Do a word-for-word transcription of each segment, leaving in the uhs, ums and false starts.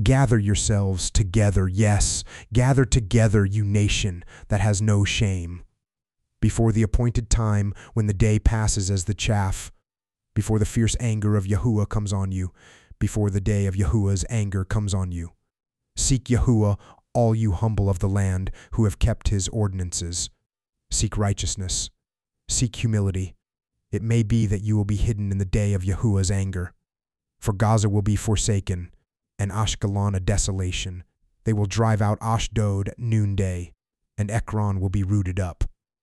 Gather yourselves together, yes, gather together, you nation that has no shame. Before the appointed time, when the day passes as the chaff, before the fierce anger of Yahuwah comes on you, before the day of Yahuwah's anger comes on you. Seek Yahuwah, all you humble of the land who have kept his ordinances. Seek righteousness. Seek humility. It may be that you will be hidden in the day of Yahuwah's anger. For Gaza will be forsaken, and Ashkelon a desolation. They will drive out Ashdod at noonday, and Ekron will be rooted up.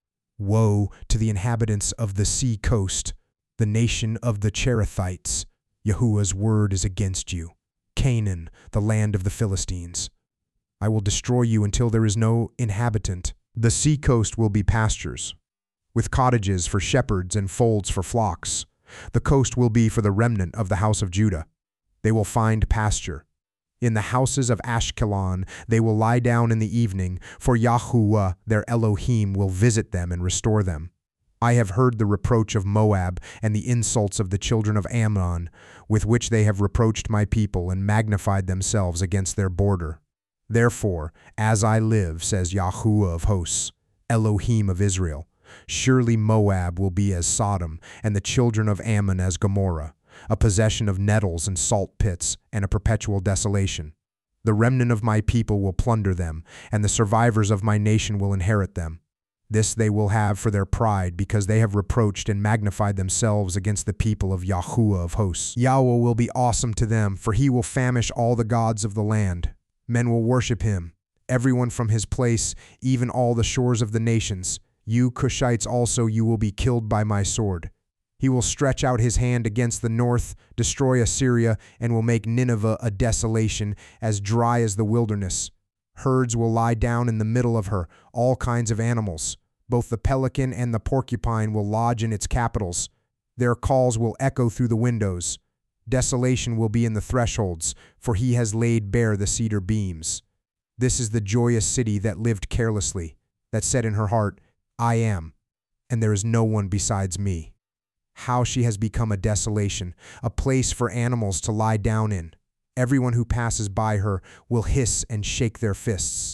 Woe to the inhabitants of the sea coast, the nation of the Cherethites. Yahuwah's word is against you. Canaan, the land of the Philistines. I will destroy you until there is no inhabitant. The sea coast will be pastures, with cottages for shepherds and folds for flocks. The coast will be for the remnant of the house of Judah. They will find pasture. In the houses of Ashkelon they will lie down in the evening, for Yahuwah their Elohim will visit them and restore them. I have heard the reproach of Moab and the insults of the children of Ammon, with which they have reproached my people and magnified themselves against their border. Therefore, as I live, says Yahuwah of hosts, Elohim of Israel, surely Moab will be as Sodom, and the children of Ammon as Gomorrah, a possession of nettles and salt pits, and a perpetual desolation. The remnant of my people will plunder them, and the survivors of my nation will inherit them. This they will have for their pride, because they have reproached and magnified themselves against the people of Yahuwah of hosts. Yahweh will be awesome to them, for he will famish all the gods of the land. Men will worship him, everyone from his place, even all the shores of the nations. You Cushites also, you will be killed by my sword. He will stretch out his hand against the north, destroy Assyria, and will make Nineveh a desolation, as dry as the wilderness. Herds will lie down in the middle of her, all kinds of animals. Both the pelican and the porcupine will lodge in its capitals. Their calls will echo through the windows. Desolation will be in the thresholds, for he has laid bare the cedar beams. This is the joyous city that lived carelessly, that said in her heart, I am, and there is no one besides me. How she has become a desolation, a place for animals to lie down in. Everyone who passes by her will hiss and shake their fists.